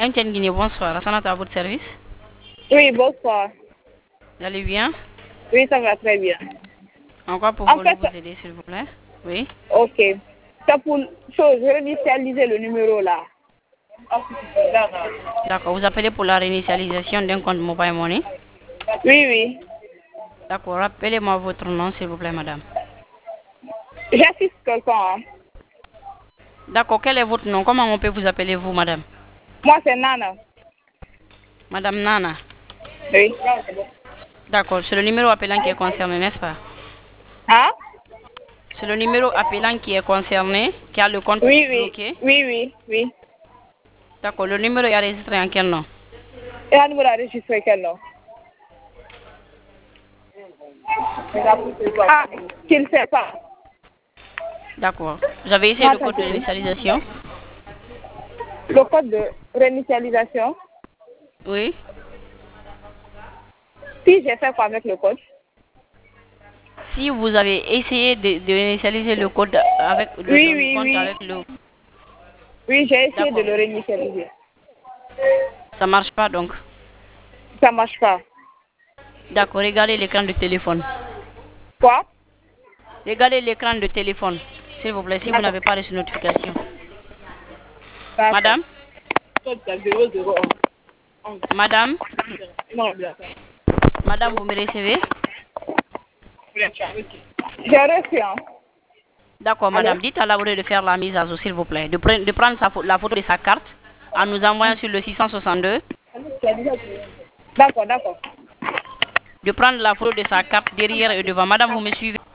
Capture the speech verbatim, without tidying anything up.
M T N Guinée, bonsoir. Rassanat à votre service. Oui, bonsoir. Vous allez bien? Oui, ça va très bien. En quoi pour En vous fait, vous aider, s'il vous plaît? Oui. ok. C'est pour chose, réinitialiser le numéro là. D'accord. Vous appelez pour la réinitialisation d'un compte Mobile Money? Oui, oui. D'accord. Rappelez-moi votre nom, s'il vous plaît, madame. J'assiste quelqu'un. Hein. D'accord. Quel est votre nom? Comment on peut vous appeler, vous, madame? Moi, c'est Nana. Madame Nana. Oui. D'accord. C'est le numéro appelant qui est concerné, n'est-ce pas? Hein? C'est le numéro appelant qui est concerné, qui a le compte Oui, oui. bloqué. Oui, oui, oui. D'accord. Le numéro est enregistré en quel nom? Et un numéro enregistré quel nom? Ah, qu'il ne sait pas. D'accord. Vous avez essayé le code de réinitialisation? Le code de réinitialisation? Oui. Si j'ai fait quoi avec le code? Si vous avez essayé de, de réinitialiser le code avec le, Oui, le oui, compte oui. avec le... Oui, j'ai essayé de D'accord. le réinitialiser. Ça marche pas donc. Ça ne marche pas. D'accord. Regardez l'écran de téléphone. Quoi? Regardez l'écran de téléphone, s'il vous plaît, si vous D'accord. n'avez pas reçu notification. D'accord. Madame? Madame? Madame, vous me recevez? J'ai reçu, hein. D'accord, Allô? madame. Dites à Lauré de faire la mise à jour, s'il vous plaît. De, pre- de prendre sa pho- la photo de sa carte en nous envoyant sur le six cent soixante-deux. D'accord, d'accord. De prendre la photo de sa carte derrière et devant. Madame, vous me suivez?